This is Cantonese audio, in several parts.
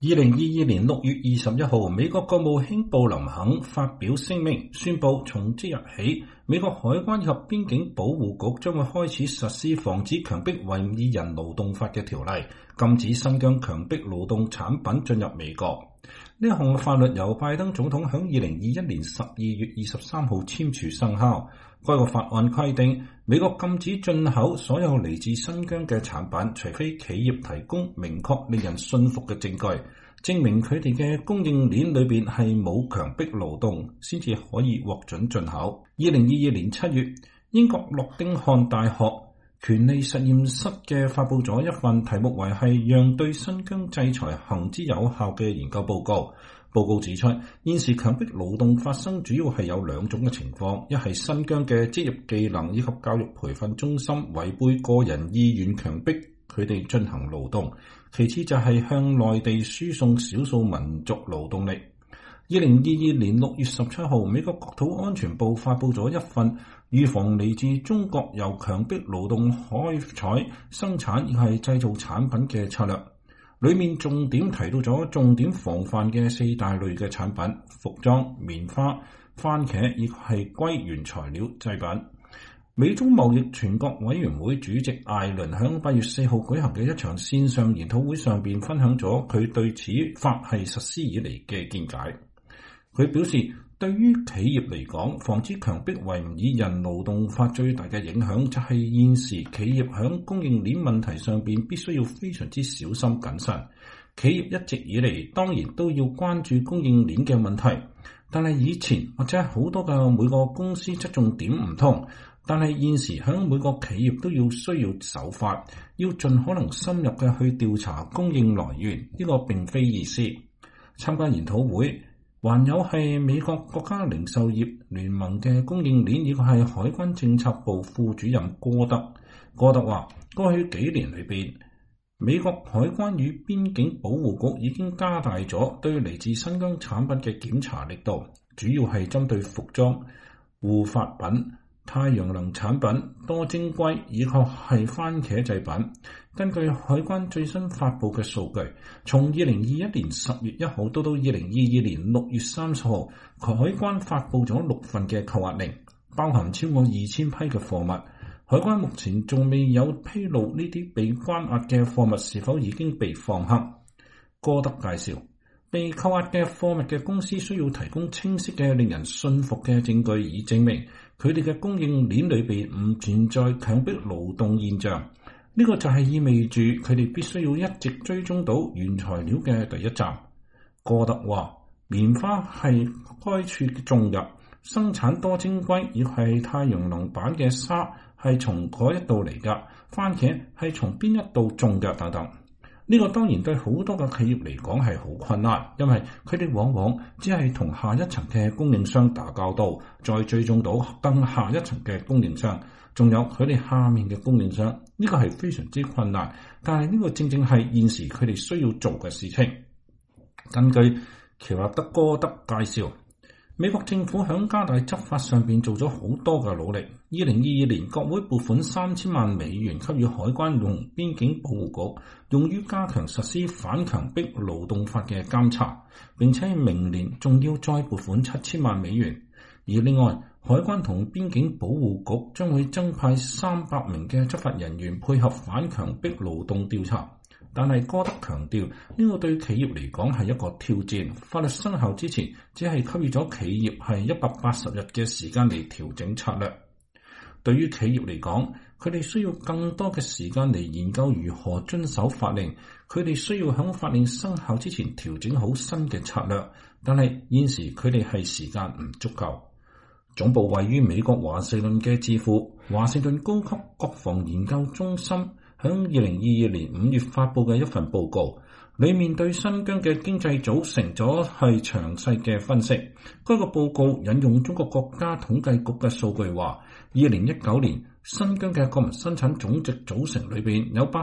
2022年6月21號，美國國務卿布林肯發表聲明，宣布從即日起，美國海關及邊境保護局將會開始實施防止強迫維吾爾人勞動法嘅條例，禁止新疆強迫勞動產品進入美國。呢項法律由拜登總統喺2021年12月23號簽署生效。該個法案規定，美國禁止進口所有嚟自新疆嘅產品，除非企業提供明確令人信服嘅證據，證明佢哋嘅供應鏈裏邊係冇強迫勞動，先至可以獲准進口。2022年7月，英國諾丁漢大學權利實驗室嘅發佈咗一份題目為係讓對新疆制裁行之有效嘅研究報告。報告指出，現時強迫勞動發生主要係有兩種嘅情況，一係新疆嘅職業技能以及教育培訓中心違背個人意願強迫佢哋進行勞動，其次就係向內地輸送少數民族勞動力。2022年6月17號，美國國土安全部發佈咗一份預防嚟自中國由強迫勞動開採、生產以及製造產品嘅策略。裏面重點提到咗重點防範嘅4大類嘅產品：服裝、棉花、番茄以及係硅原材料製品。美中貿易全國委員會主席艾倫喺8月4號舉行嘅一場線上研討會上邊分享咗佢對此法係實施以嚟嘅見解。佢表示，對於企業嚟講，防止強迫維吾爾人勞動法最大嘅影響就係現時企業喺供應鏈問題上邊必須要非常之小心謹慎。企業一直以嚟當然都要關注供應鏈嘅問題，但係以前或者好多嘅每個公司側重點唔同，但係現時喺每個企業都要需要守法，要盡可能深入嘅去調查供應來源，呢個並非易事。參加研討會還有係美國國家零售業聯盟嘅供應鏈，以及係海關政策部副主任戈德。戈德話：過去幾年裏邊，美國海關與邊境保護局已經加大咗對嚟自新疆產品嘅檢查力度，主要係針對服裝、護髮品、太陽能產品、多晶硅以及係番茄製品。根據海關最新發布嘅數據，從2021年10月1號到2022年6月30號，海關發布咗6份嘅扣押令，包含超過2000批嘅貨物。海關目前仲未有披露呢啲被關押嘅貨物是否已經被放行。戈德介紹，被扣押嘅貨物嘅公司需要提供清晰嘅令人信服嘅證據，以證明佢哋嘅供應鏈裏邊唔存在強迫勞動現象。呢個就係意味住佢哋必須要一直追蹤到原材料嘅第一站。戈德話：棉花係該處種入，生產多晶硅亦係太陽能板嘅沙係從嗰一度嚟㗎，番茄係從邊一度種嘅等等。呢個當然對好多嘅企業嚟講係好困難，因為佢哋往往只係同下一層嘅供應商打交道，再追蹤到更下一層嘅供應商，仲有佢哋下面嘅供應商。呢個係非常之困難，但係呢個正正係現時佢哋需要做嘅事情。根據喬納德戈德介紹，美國政府喺加大執法上邊做咗好多嘅努力。2022年國會撥款3000萬美元給予海關同邊境保護局，用於加強實施反強迫勞動法嘅監察，並且明年仲要再撥款7000萬美元。而另外，海關同邊境保護局將會增派300名嘅執法人員配合反強迫勞動調查。但係戈德強調，呢個對企業嚟講係一個挑戰。法律生效之前，只係給予咗企業係180日嘅時間嚟調整策略。對於企業嚟講，佢哋需要更多嘅時間嚟研究如何遵守法令。佢哋需要喺法令生效之前調整好新嘅策略。但係現時佢哋係時間唔足夠。總部位於美國華盛頓嘅智庫華盛頓高級國防研究中心喺2022年5月發佈嘅一份報告，裏面對新疆嘅經濟組成咗係詳細嘅分析。該個報告引用中國國家統計局嘅數據話，2019年新疆嘅國民生產總值組成裏邊有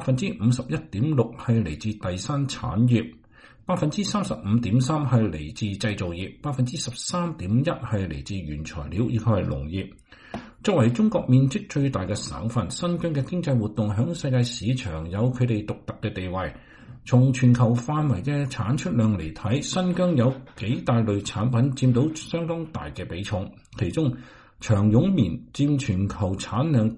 51.6% 係嚟自第三產業， 35.3% 係嚟自製造業， 13.1% 係嚟自原材料以及係農業。作為中國面積最大嘅省份，新疆嘅經濟活動響世界市場有佢哋獨特嘅地位。 從全球範圍嘅產出量嚟睇，新疆有幾大類產品佔到相當大嘅比重，其中長絨棉佔全球產量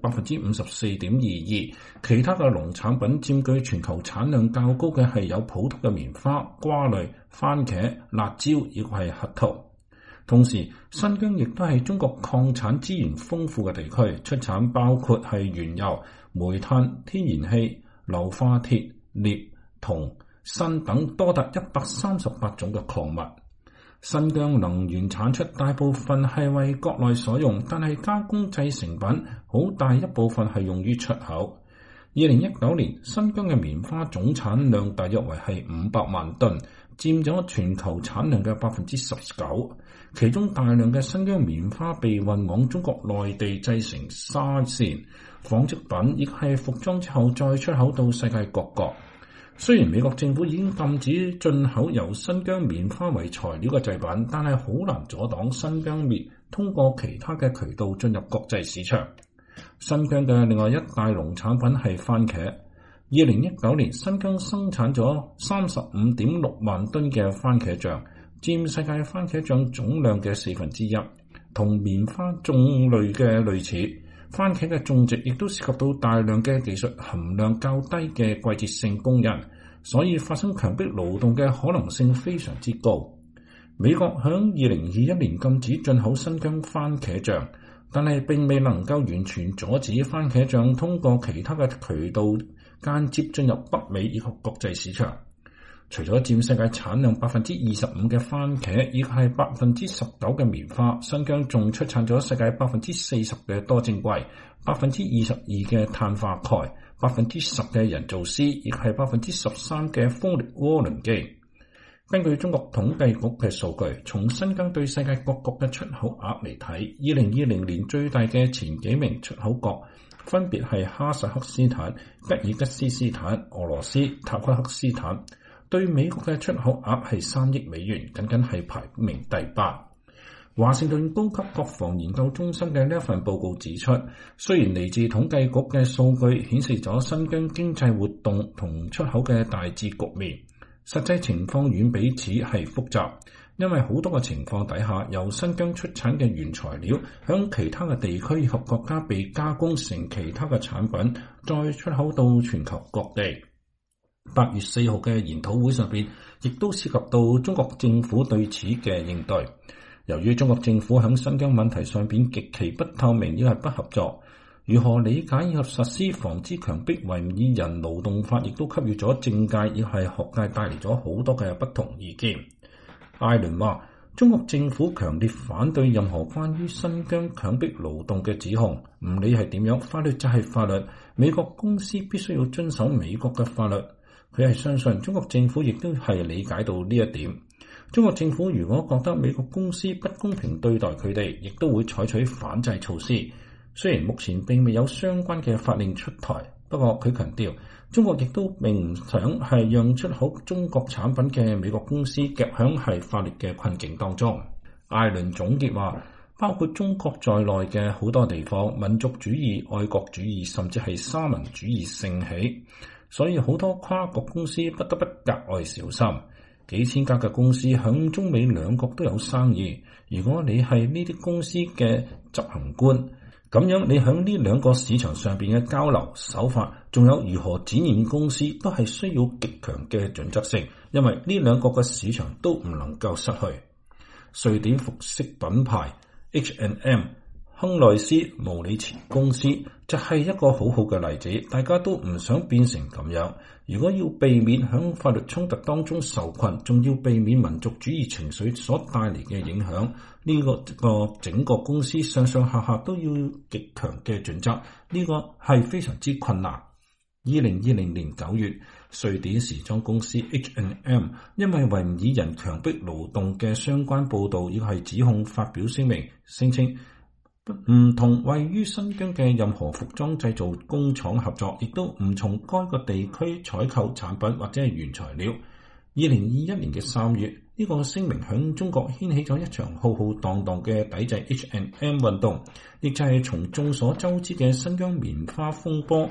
54.22%， 其他嘅農產品佔據全球產量較高嘅係有普通嘅棉花、瓜類、番茄、辣椒亦係核桃。同時，新疆亦都係中國礦產資源豐富嘅地區，出產包括係原油、煤炭、天然氣、硫化鐵、鎳、銅、鋅等多達138種嘅礦物。新疆能源產出大部分係為國內所用，但係加工製成品好大一部分係用於出口。2019年，新疆嘅棉花總產量大約為係500萬噸，佔咗全球產量嘅 19%， 其中大量嘅新疆棉花被運往中國內地製成紗線、紡織品，亦係服裝之後再出口到世界各國。雖然美國政府已經禁止進口由新疆棉花為材料嘅製品，但係好難阻擋新疆棉通過其他嘅渠道進入國際市場。新疆嘅另外一大農產品係番茄。2019年，新疆生產咗 35.6 萬噸嘅番茄醬，佔世界番茄醬總量嘅1/4，同棉花種類嘅類似。番茄嘅種植亦都涉及到大量嘅技術含量較低嘅季節性工人，所以發生強迫勞動嘅可能性非常之高。美國響2021年禁止進口新疆番茄醬，但係並未能夠完全阻止番茄醬通過其他嘅渠道間接進入北美以及國際市場。除咗佔世界產量 25% 嘅番茄，以及係 19% 嘅棉花，新疆仲出產咗世界 40% 嘅多晶硅、22% 嘅碳化鈣、10% 嘅人造絲，亦係 13% 嘅風力渦輪機。根據中國統計局嘅數據，從新疆對世界各國嘅出口額嚟睇，2020年最大嘅前幾名出口國分別係哈薩克斯坦、吉爾吉斯斯坦、俄羅斯、塔吉克斯坦。對美國嘅出口額係3億美元，僅僅係排名第8。華盛頓高級國防研究中心嘅呢一份報告指出，雖然嚟自統計局嘅數據顯示咗新疆經濟活動同出口嘅大致局面，實際情況遠比此係複雜，因為好多嘅情況底下，由新疆出產嘅原材料響其他嘅地區及國家被加工成其他嘅產品，再出口到全球各地。8月4號嘅研討會上邊，亦都涉及到中國政府對此嘅應對。由於中國政府喺新疆問題上邊極其不透明，亦係不合作，如何理解以及實施防止強迫維吾爾人勞動法，亦都給予咗政界亦係學界帶嚟咗好多嘅不同意見。艾倫話：中國政府強烈反對任何關於新疆強迫勞動嘅指控，唔理係點樣，法律就係法律，美國公司必須要遵守美國嘅法律。佢係相信中國政府亦都係理解到呢一點。中國政府如果覺得美國公司不公平對待佢哋，亦都會採取反制措施。雖然目前並未有相關嘅法令出台，不過佢強調，中國亦都並唔想係讓出口中國產品嘅美國公司夾響係法律嘅困境當中。艾倫總結話，包括中國在內嘅好多地方，民族主義、愛國主義甚至係沙文主義盛起。所以好多跨國公司不得不格外小心，幾千家嘅公司響中美兩國都有生意。如果你係呢啲公司嘅執行官，咁樣你響呢兩個市場上邊嘅交流手法，仲有如何展現公司，都係需要極強嘅準則性，因為呢兩個嘅市場都唔能夠失去。瑞典服飾品牌 H&M、亨內斯毛里茨公司就係一個好好嘅例子，大家都唔想變成咁樣。如果要避免響法律衝突當中受困，仲要避免民族主義情緒所帶嚟嘅影響，呢個整個公司上上下下都要極強嘅準則，呢個係非常之困難。2020年9月，瑞典時裝公司 H&M 因為維吾爾人強迫勞動嘅相關報導，亦係指控發表聲明，聲稱唔同位於新疆嘅任何服裝製造工廠合作，亦都唔從該個地區採購產品或者係原材料。2021年嘅3月，呢個聲明響中國掀起咗一場浩浩蕩蕩嘅抵制 H&M 運動，亦就係從眾所周知嘅新疆棉花風波。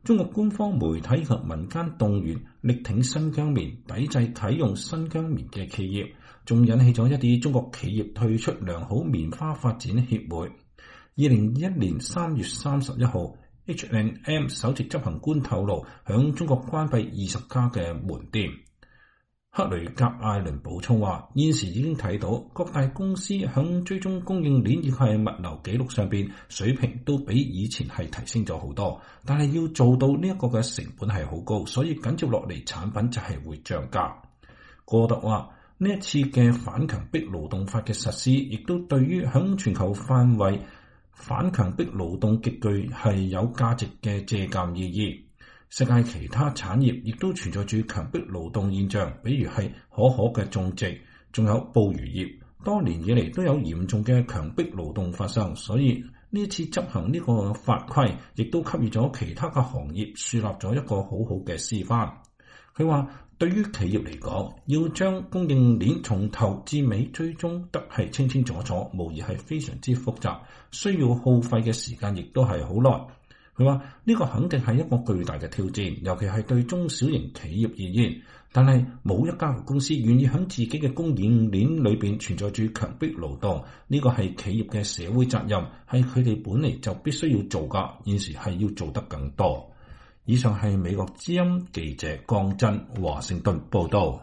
中國官方媒體及民間動員力挺新疆棉，抵制啟用新疆棉嘅企業，仲引起咗一啲中國企業退出良好棉花發展協會。2021年3月31號，H&M 首席執行官透露，響中國關閉20家嘅門店。克雷格艾倫補充話，現時已經睇到各大公司響追蹤供應鏈以及物流記錄上邊水平都比以前係提升咗好多，但係要做到呢一個嘅成本係好高，所以緊接落嚟產品就係會漲價。戈特話，呢一次嘅反強迫勞動法嘅實施，亦都對於響全球範圍反強迫勞動極具係有價值嘅借鑑意義。世界其他產業亦都存在住強迫勞動現象，比如係可可嘅種植，仲有捕魚業，多年以嚟都有嚴重嘅強迫勞動發生，所以呢次執行呢個法規，亦都給予咗其他嘅行業樹立咗一個好好嘅示範。佢話，對於企業嚟講，要將供應鏈從頭至尾追蹤得係清清楚楚，無疑係非常之複雜，需要耗費嘅時間亦都係好耐。佢話呢個肯定係一個巨大嘅挑戰，尤其係對中小型企業而言。但係冇一家公司願意喺自己嘅供應鏈裏邊存在住強迫勞動，呢個係企業嘅社會責任，係佢哋本嚟就必須要做噶，現時係要做得更多。以上係美國之音記者江真華盛頓報道。